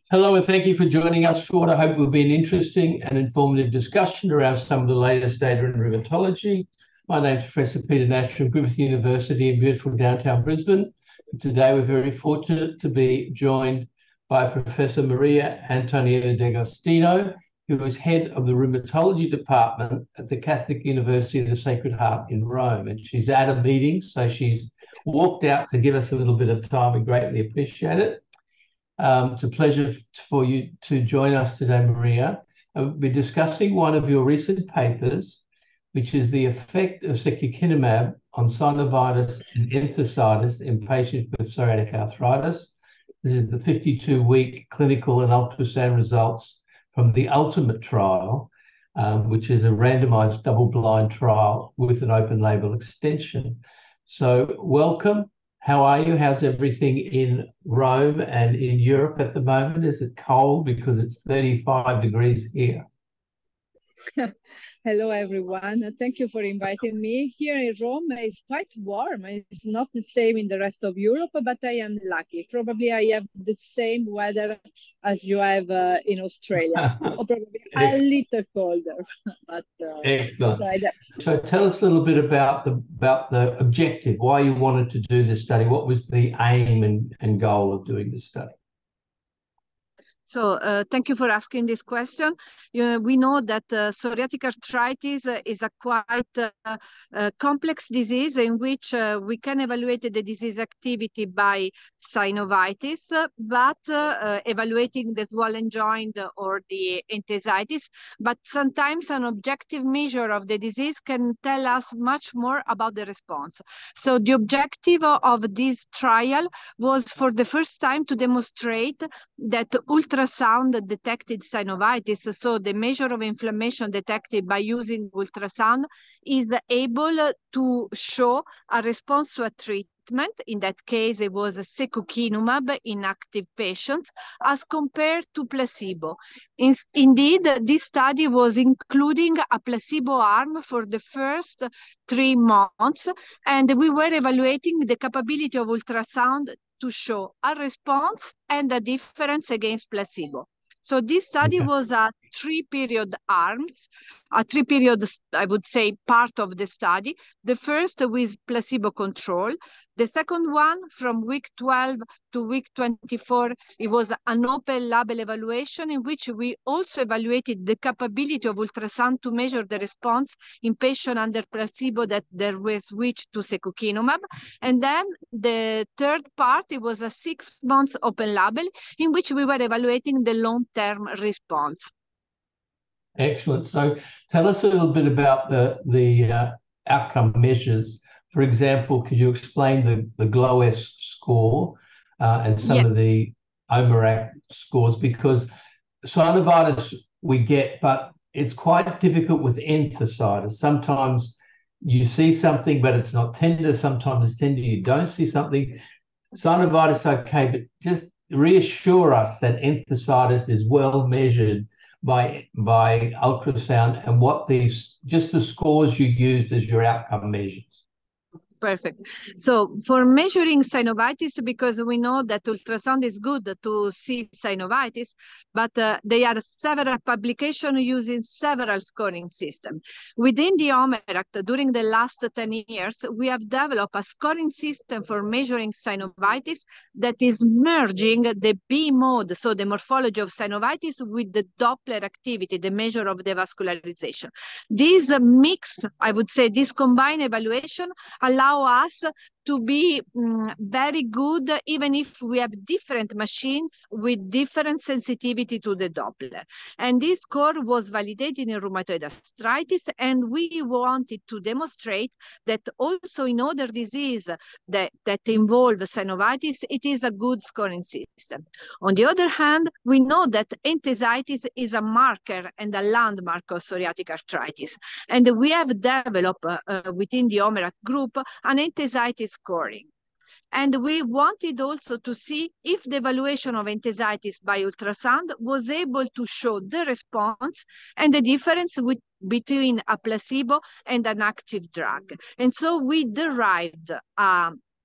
Hello, and thank you for joining us for what I hope will be an interesting and informative discussion around some of the latest data in rheumatology. My name is Professor Peter Nash from Griffith University in beautiful downtown Brisbane. Today, we're very fortunate to be joined by Professor Maria Antonietta D'Agostino, who is head of the rheumatology department at the Catholic University of the Sacred Heart in Rome. And she's at a meeting, so she's walked out to give us a little bit of time. We greatly appreciate it. It's a pleasure for you to join us today, Maria. We're discussing one of your recent papers, which is the effect of secukinumab on synovitis and enthesitis in patients with psoriatic arthritis. This is the 52-week clinical and ultrasound results from the ULTIMATE trial, which is a randomized double-blind trial with an open-label extension. So welcome. How are you? How's everything in Rome and in Europe at the moment? Is it cold? Because it's 35 degrees here. Hello, everyone. Thank you for inviting me. Here in Rome, it's quite warm. It's not the same in the rest of Europe, but I am lucky. Probably I have the same weather as you have in Australia, or probably a little colder. But excellent. So tell us a little bit about the objective, why you wanted to do this study. What was the aim and goal of doing this study? So thank you for asking this question. We know that psoriatic arthritis is a quite complex disease in which we can evaluate the disease activity by synovitis, but evaluating the swollen joint or the enthesitis. But sometimes an objective measure of the disease can tell us much more about the response. So the objective of this trial was for the first time to demonstrate that ultrasound detected synovitis, so the measure of inflammation detected by using ultrasound, is able to show a response to a treatment. In that case, it was secukinumab in active patients as compared to placebo. Indeed, this study was including a placebo arm for the first 3 months, and we were evaluating the capability of ultrasound to show a response and a difference against placebo. So this study was a 3-period arms, a 3-period, I would say, part of the study. The first with placebo control. The second one from week 12 to week 24, it was an open label evaluation in which we also evaluated the capability of ultrasound to measure the response in patients under placebo that there were switched to secukinumab. And then the third part, it was a 6 months open label in which we were evaluating the long-term response. Excellent. So tell us a little bit about the outcome measures. For example, could you explain the GLOS score and some of the OMERACT scores? Because synovitis we get, but it's quite difficult with enthesitis. Sometimes you see something, but it's not tender. Sometimes it's tender, you don't see something. Synovitis, okay, but just reassure us that enthesitis is well measured by ultrasound, and what just the scores you used as your outcome measures. Perfect. So for measuring synovitis, because we know that ultrasound is good to see synovitis, but there are several publications using several scoring systems. Within the OMERACT, during the last 10 years, we have developed a scoring system for measuring synovitis that is merging the B mode, so the morphology of synovitis, with the Doppler activity, the measure of the vascularization. This mix, I would say, this combined evaluation allow us to be very good, even if we have different machines with different sensitivity to the Doppler. And this score was validated in rheumatoid arthritis, and we wanted to demonstrate that also in other diseases that involve synovitis, it is a good scoring system. On the other hand, we know that enthesitis is a marker and a landmark of psoriatic arthritis. And we have developed within the OMERACT group an enthesitis scoring. And we wanted also to see if the evaluation of enthesitis by ultrasound was able to show the response and the difference between a placebo and an active drug. And so we derived a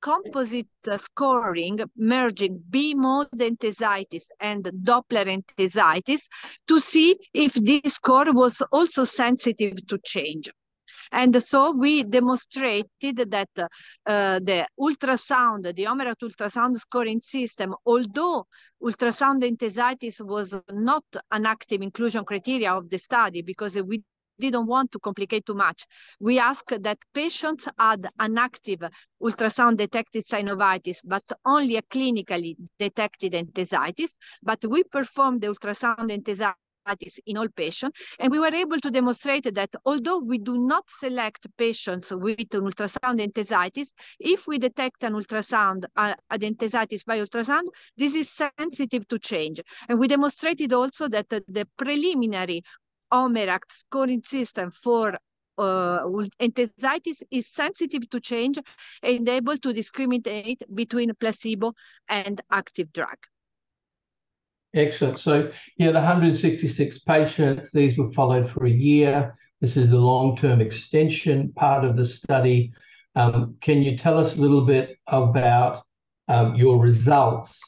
composite scoring, merging B-mode enthesitis and Doppler enthesitis to see if this score was also sensitive to change. And so we demonstrated that the ultrasound, the Omerat ultrasound scoring system, although ultrasound enthesitis was not an active inclusion criteria of the study because we didn't want to complicate too much. We asked that patients had an active ultrasound detected synovitis, but only a clinically detected enthesitis. But we performed the ultrasound enthesitis in all patients, and we were able to demonstrate that although we do not select patients with an ultrasound enthesitis, if we detect an ultrasound, an enthesitis by ultrasound, this is sensitive to change. And we demonstrated also that the preliminary Omerat scoring system for enthesitis is sensitive to change and able to discriminate between placebo and active drug. Excellent. So you had 166 patients. These were followed for a year. This is the long-term extension part of the study. Can you tell us a little bit about your results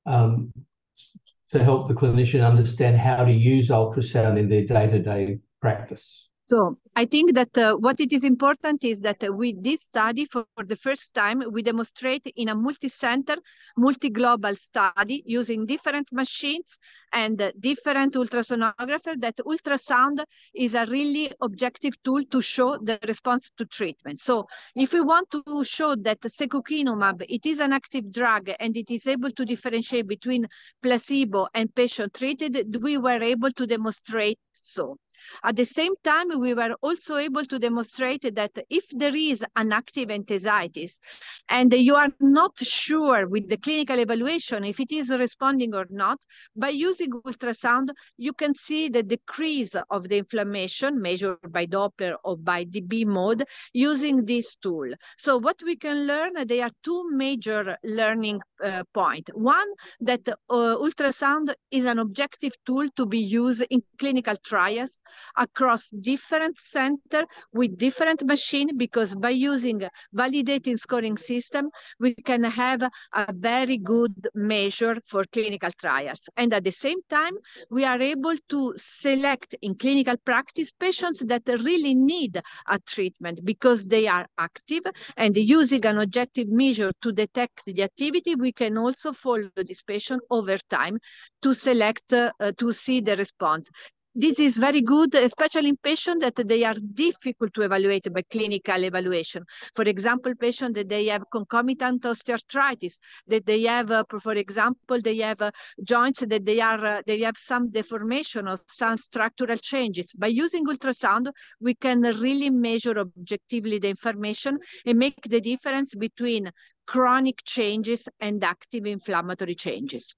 to help the clinician understand how to use ultrasound in their day-to-day practice? So I think that what it is important is that with this study, for the first time, we demonstrate in a multi-center, multi-global study using different machines and different ultrasonographers that ultrasound is a really objective tool to show the response to treatment. So if we want to show that secukinumab, it is an active drug and it is able to differentiate between placebo and patient treated, we were able to demonstrate so. At the same time, we were also able to demonstrate that if there is an active enthesitis and you are not sure with the clinical evaluation if it is responding or not, by using ultrasound, you can see the decrease of the inflammation measured by Doppler or by the B-mode using this tool. So what we can learn, there are two major learning points. One, that ultrasound is an objective tool to be used in clinical trials across different centers with different machines, because by using validating scoring system, we can have a very good measure for clinical trials. And at the same time, we are able to select in clinical practice patients that really need a treatment because they are active, and using an objective measure to detect the activity, we can also follow this patient over time to select, to see the response. This is very good, especially in patients that they are difficult to evaluate by clinical evaluation. For example, patients that they have concomitant osteoarthritis, that they have, for example, they have joints that they have some deformation or some structural changes. By using ultrasound, we can really measure objectively the information and make the difference between chronic changes and active inflammatory changes.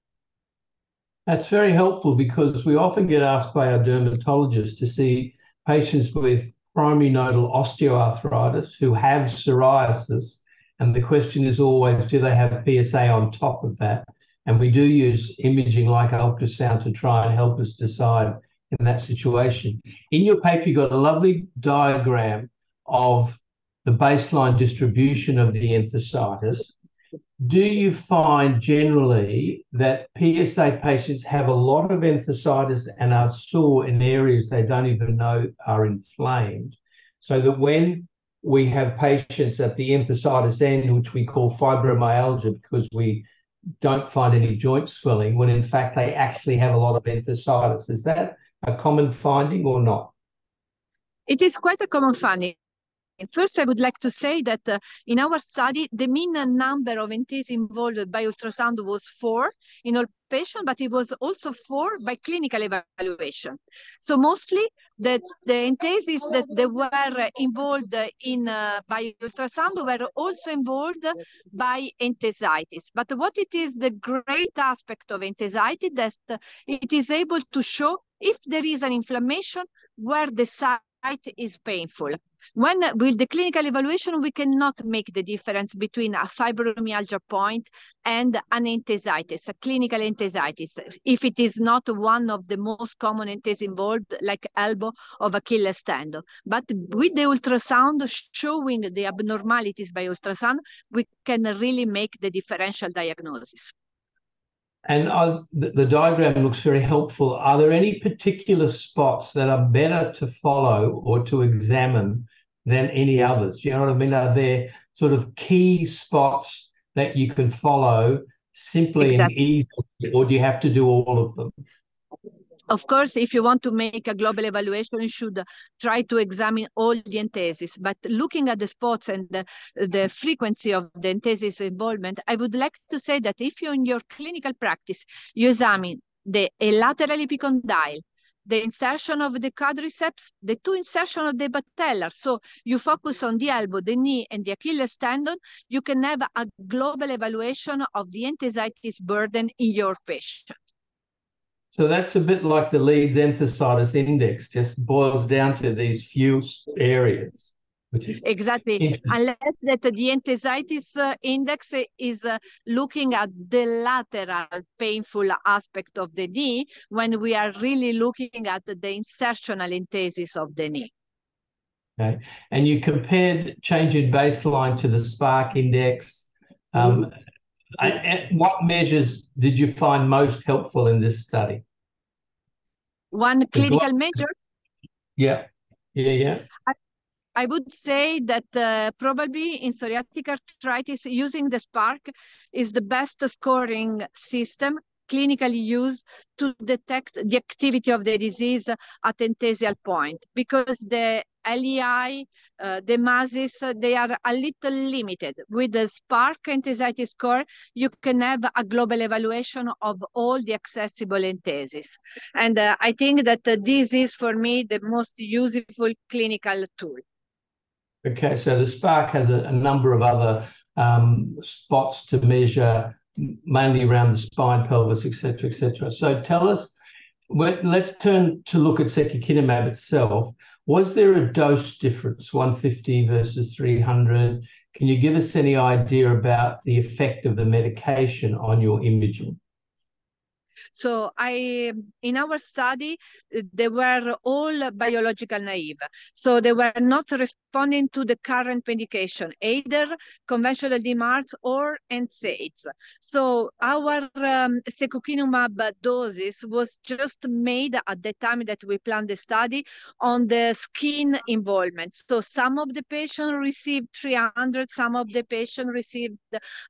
That's very helpful because we often get asked by our dermatologists to see patients with primary nodal osteoarthritis who have psoriasis. And the question is always, do they have PSA on top of that? And we do use imaging like ultrasound to try and help us decide in that situation. In your paper, you got a lovely diagram of the baseline distribution of the enthesitis. Do you find generally that PSA patients have a lot of enthesitis and are sore in areas they don't even know are inflamed, so that when we have patients at the enthesitis end, which we call fibromyalgia because we don't find any joint swelling, when in fact they actually have a lot of enthesitis? Is that a common finding or not? It is quite a common finding. First, I would like to say that in our study, the mean number of entases involved by ultrasound was 4 in all patients, but it was also 4 by clinical evaluation. So mostly the entases that they were involved in by ultrasound were also involved by enthesitis. But what it is the great aspect of enthesitis that it is able to show if there is an inflammation where the site site is painful. When with the clinical evaluation, we cannot make the difference between a fibromyalgia point and an enthesitis, a clinical enthesitis, if it is not one of the most common entheses involved, like elbow of Achilles tendon. But with the ultrasound showing the abnormalities by ultrasound, we can really make the differential diagnosis. And the diagram looks very helpful. Are there any particular spots that are better to follow or to examine than any others? Do you know what I mean? Are there sort of key spots that you can follow simply and easily, or do you have to do all of them? Of course, if you want to make a global evaluation, you should try to examine all the entheses. But looking at the spots and the frequency of the entheses involvement, I would like to say that if you in your clinical practice, you examine the lateral epicondyle, the insertion of the quadriceps, the two insertion of the patellar. So you focus on the elbow, the knee, and the Achilles tendon. You can have a global evaluation of the enthesitis burden in your patient. So that's a bit like the Leeds Enthesitis Index, just boils down to these few areas, which is exactly. Unless that the enthesitis index is looking at the lateral painful aspect of the knee, when we are really looking at the insertional enthesis of the knee. Okay, and you compared change in baseline to the Spark index. What measures did you find most helpful in this study? One clinical measure? Yeah. I would say that probably in psoriatic arthritis, using the Spark is the best scoring system clinically used to detect the activity of the disease at enthesial point, because the LEI, the MASIS, they are a little limited. With the Spark enthesitis score, you can have a global evaluation of all the accessible entheses. And I think that this is, for me, the most useful clinical tool. Okay, so the Spark has a number of other spots to measure, mainly around the spine, pelvis, etc., etc. So tell us, let's turn to look at secukinumab itself. Was there a dose difference, 150 versus 300? Can you give us any idea about the effect of the medication on your imaging? So in our study, they were all biological naive. So they were not responding to the current medication, either conventional DMARDs or NSAIDs. So our secukinumab doses was just made at the time that we planned the study on the skin involvement. So some of the patients received 300, some of the patients received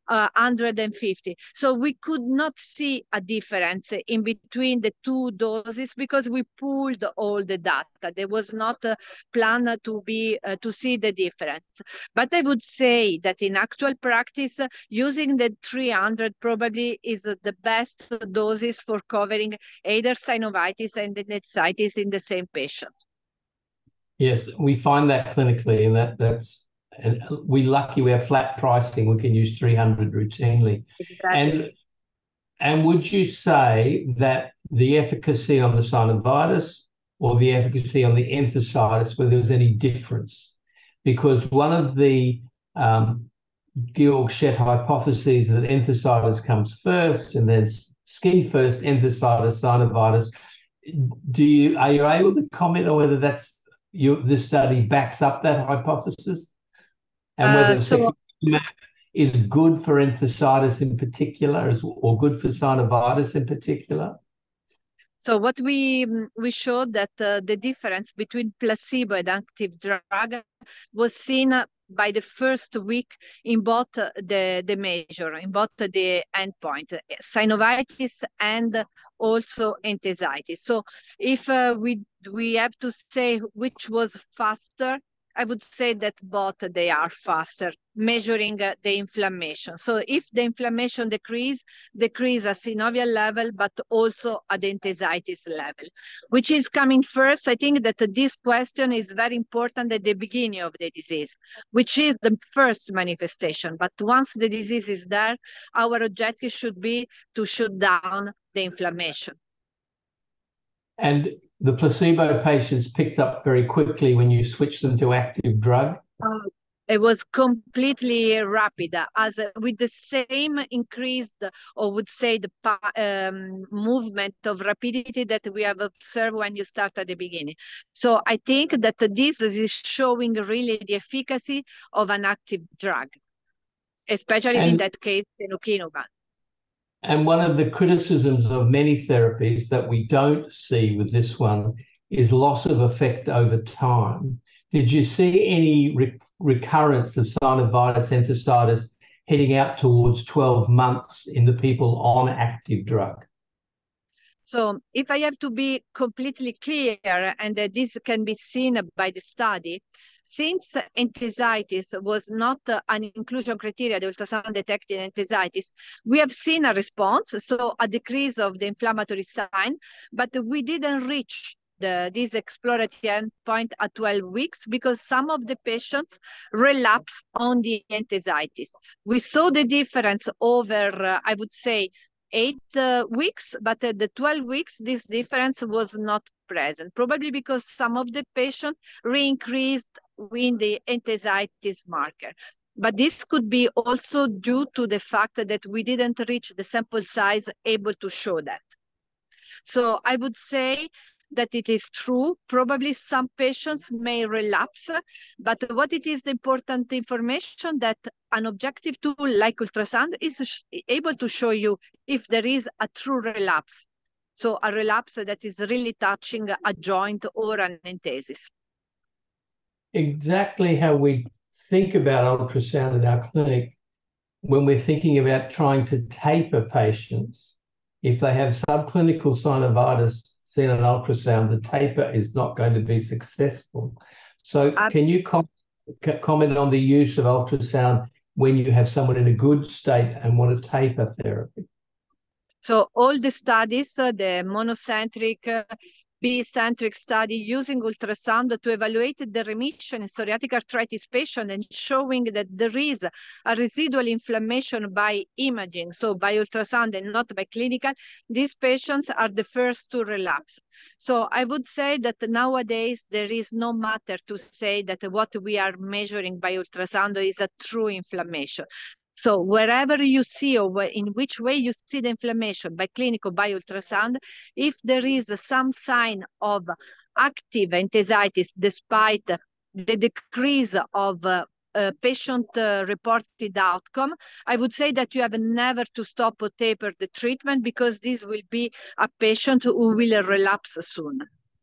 150. So we could not see a difference in between the two doses because we pooled all the data. There was not a plan to see the difference. But I would say that in actual practice, using the 300 probably is the best doses for covering either synovitis and enthesitis in the same patient. Yes, we find that clinically, and that's and we're lucky we have flat pricing. We can use 300 routinely. Exactly. And would you say that the efficacy on the synovitis or the efficacy on the enthesitis, whether there was any difference? Because one of the Georg-Schett hypotheses that enthesitis comes first and then skin first, enthesitis, synovitis. Are you able to comment on whether this study backs up that hypothesis, and whether secukinumab is good for enthesitis in particular, or good for synovitis in particular? So what we showed that the difference between placebo and active drug was seen by the first week in both the measure, in both the endpoint, synovitis and also enthesitis. So if we have to say which was faster, I would say that both they are faster, measuring the inflammation. So if the inflammation decrease at synovial level, but also at the enthesitis level. Which is coming first? I think that this question is very important at the beginning of the disease, which is the first manifestation. But once the disease is there, our objective should be to shut down the inflammation. And the placebo patients picked up very quickly when you switched them to active drug? It was completely rapid, as with the same increased, or would say the movement of rapidity that we have observed when you start at the beginning. So I think that this is showing really the efficacy of an active drug, especially in that case, secukinumab. And one of the criticisms of many therapies that we don't see with this one is loss of effect over time. Did you see any recurrence of synovitis enthesitis heading out towards 12 months in the people on active drug? So if I have to be completely clear, and this can be seen by the study, since enthesitis was not an inclusion criteria, the ultrasound detected enthesitis, we have seen a response, so a decrease of the inflammatory sign, but we didn't reach this exploratory endpoint at 12 weeks because some of the patients relapse on the enthesitis. We saw the difference over, I would say, 8 weeks, but at the 12 weeks, this difference was not present, probably because some of the patients re-increased in the enthesitis marker. But this could be also due to the fact that we didn't reach the sample size able to show that. So I would say that it is true. Probably some patients may relapse, but what it is the important information that an objective tool like ultrasound is able to show you if there is a true relapse. So a relapse that is really touching a joint or an enthesis. Exactly how we think about ultrasound in our clinic when we're thinking about trying to taper patients. If they have subclinical synovitis seen on ultrasound, the taper is not going to be successful. So can you comment on the use of ultrasound when you have someone in a good state and want to taper therapy? So all the studies, the monocentric, B-centric study using ultrasound to evaluate the remission in psoriatic arthritis patient and showing that there is a residual inflammation by imaging, so by ultrasound and not by clinical, these patients are the first to relapse. So I would say that nowadays there is no matter to say that what we are measuring by ultrasound is a true inflammation. So wherever you see or in which way you see the inflammation by clinical, by ultrasound, if there is some sign of active enthesitis despite the decrease of patient-reported outcome, I would say that you have never to stop or taper the treatment because this will be a patient who will relapse soon.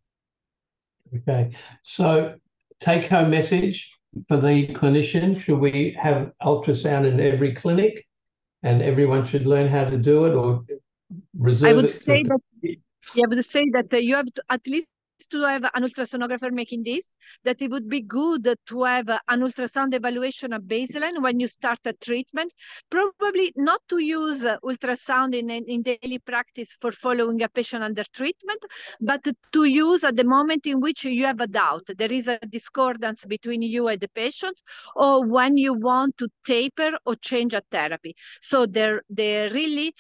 Okay, so take-home message for the clinician: should we have ultrasound in every clinic and everyone should learn how to do it, or reserve I would it say that, yeah, I would say that you have to at least to have an ultrasonographer making this, that it would be good to have an ultrasound evaluation at baseline when you start a treatment, probably not to use ultrasound in daily practice for following a patient under treatment, but to use at the moment in which you have a doubt, there is a discordance between you and the patient, or when you want to taper or change a therapy. So the really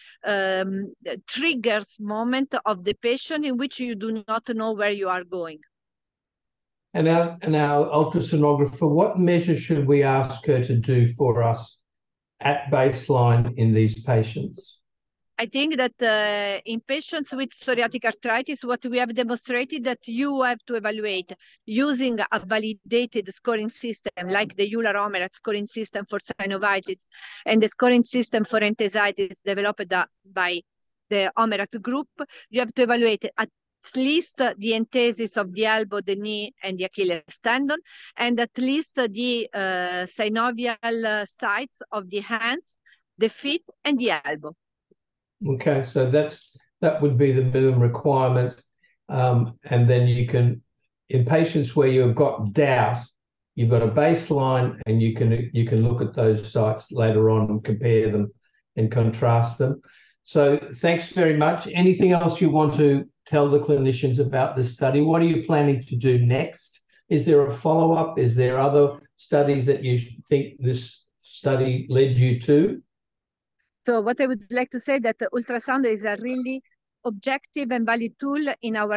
triggers moment of the patient in which you do not know where you are going. And our ultrasonographer, what measures should we ask her to do for us at baseline in these patients? I think that in patients with psoriatic arthritis, what we have demonstrated that you have to evaluate using a validated scoring system like the Euler-Omerat scoring system for synovitis and the scoring system for enthesitis developed by the Omerat group. You have to evaluate at least the enthesis of the elbow, the knee, and the Achilles tendon, and at least the synovial sites of the hands, the feet, and the elbow. Okay, so that would be the minimum requirement, and then you can, in patients where you've got doubt, you've got a baseline, and you can look at those sites later on and compare them and contrast them. So thanks very much. Anything else you want to tell the clinicians about this study? What are you planning to do next? Is there a follow-up? Is there other studies that you think this study led you to? So what I would like to say that ultrasound is a really objective and valid tool in our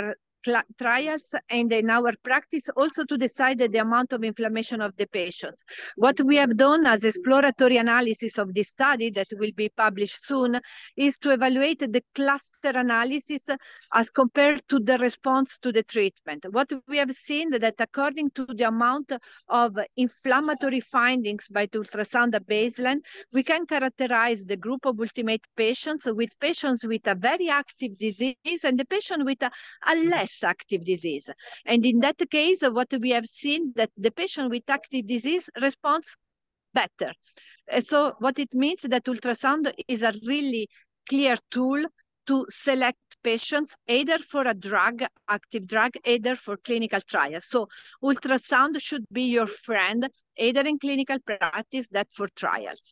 trials and in our practice also to decide the amount of inflammation of the patients. What we have done as exploratory analysis of this study that will be published soon is to evaluate the cluster analysis as compared to the response to the treatment. What we have seen that according to the amount of inflammatory findings by the ultrasound at baseline, we can characterize the group of ultimate patients with a very active disease and the patient with a less active disease. And in that case, what we have seen that the patient with active disease responds better. So what it means that ultrasound is a really clear tool to select patients either for a drug, active drug, either for clinical trials. So ultrasound should be your friend, either in clinical practice, that for trials.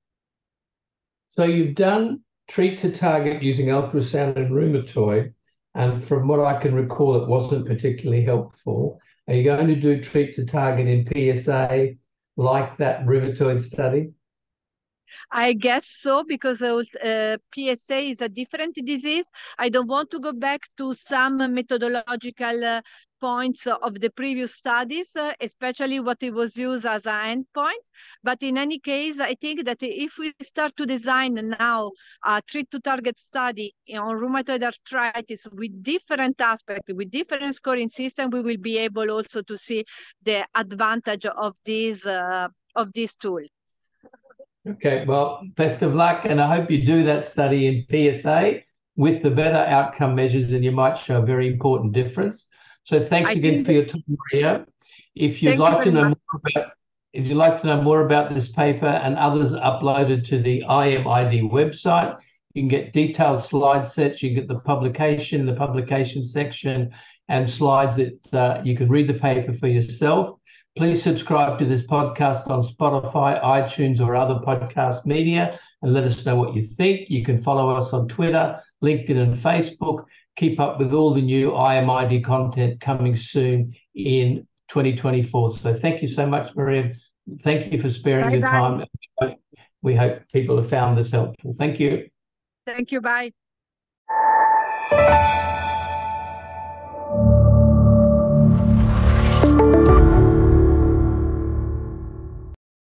So you've done treat to target using ultrasound and rheumatoid, and from what I can recall, it wasn't particularly helpful. Are you going to do treat to target in PSA like that rheumatoid study? I guess so, because PSA is a different disease. I don't want to go back to some methodological points of the previous studies, especially what it was used as an endpoint. But in any case, I think that if we start to design now a treat-to-target study on rheumatoid arthritis with different aspects, with different scoring system, we will be able also to see the advantage of this tool. Okay, well, best of luck, and I hope you do that study in PSA with the better outcome measures, and you might show a very important difference. So thanks again for your time, Maria. If you'd like to know more about this paper and others uploaded to the IMID website, you can get detailed slide sets, you get the publication section, and slides that you can read the paper for yourself. Please subscribe to this podcast on Spotify, iTunes, or other podcast media, and let us know what you think. You can follow us on Twitter, LinkedIn, and Facebook. Keep up with all the new IMID content coming soon in 2024. So thank you so much, Maria. Thank you for sparing your time. We hope people have found this helpful. Thank you. Thank you. Bye.